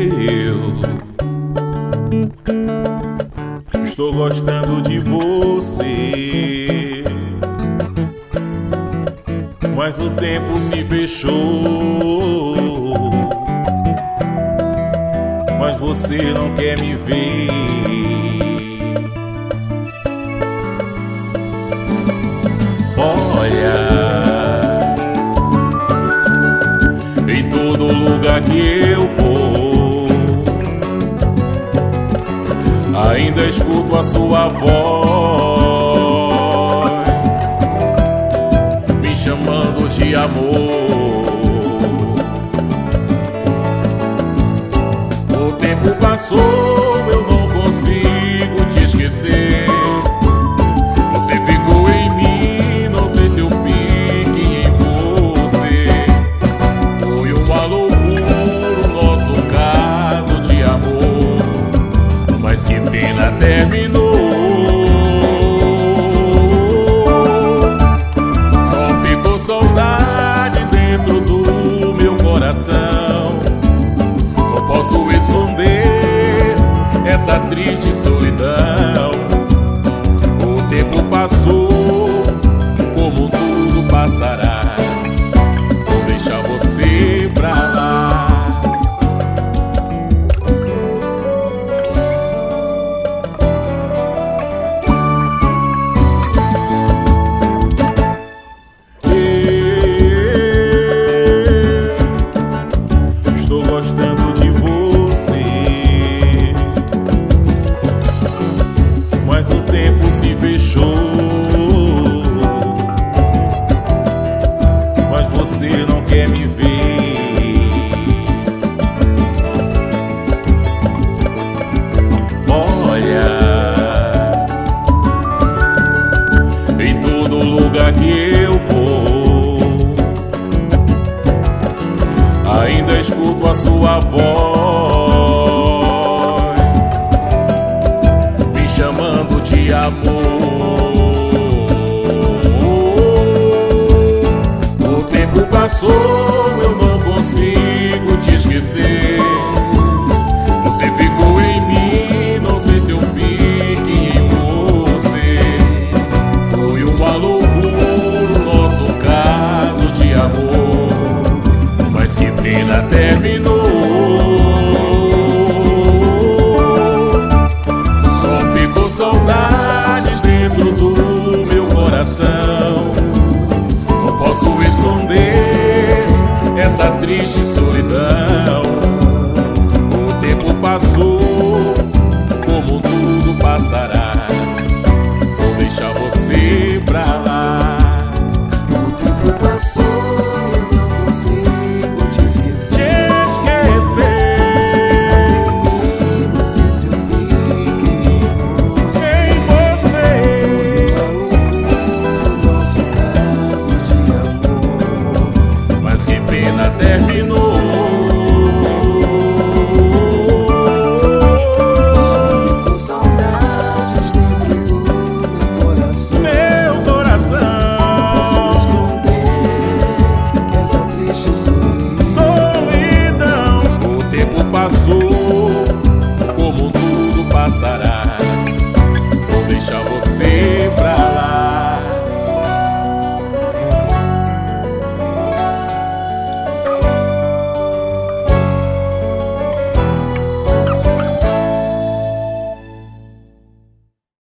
eu estou gostando de você, mas o tempo se fechou, mas você não quer me ver. Olha, em todo lugar que eu vou, ainda escuto a sua voz me chamando de amor. O tempo passou, eu não consigo te esquecer. Você ficou em mim, não sei se eu fique em você. Foi uma loucura o nosso caso de amor, mas que pena terminou. Só ficou saudade dentro do meu coração. Não posso esconder essa triste solidão. O tempo passou, como tudo passará. Vou deixar você pra lá. Estou gostando de você, mas o tempo se fechou, mas você não quer me ver. Olha, em todo lugar que eu vou, ainda escuto a sua voz me chamando de amor. O tempo passou, eu não consigo te esquecer. Você ficou em mim, não sei se eu fique em você. Foi uma loucura o nosso caso de amor, mas que pena terminou. Só ficou saudades dentro do meu coração. Não posso esconder essa triste solidão. O tempo passou, como tudo passará. Vou deixar você pra lá. O tempo passou, eu não consigo te esquecer. Você ficou em mim, não sei se eu fique em você. Foi uma loucura o nosso caso de amor, Mas que pena terminou. só ficou saudades dentro do meu coração. Meu coração, Posso esconder essa triste solidão. O tempo passou, como tudo passará. Vou deixar você pra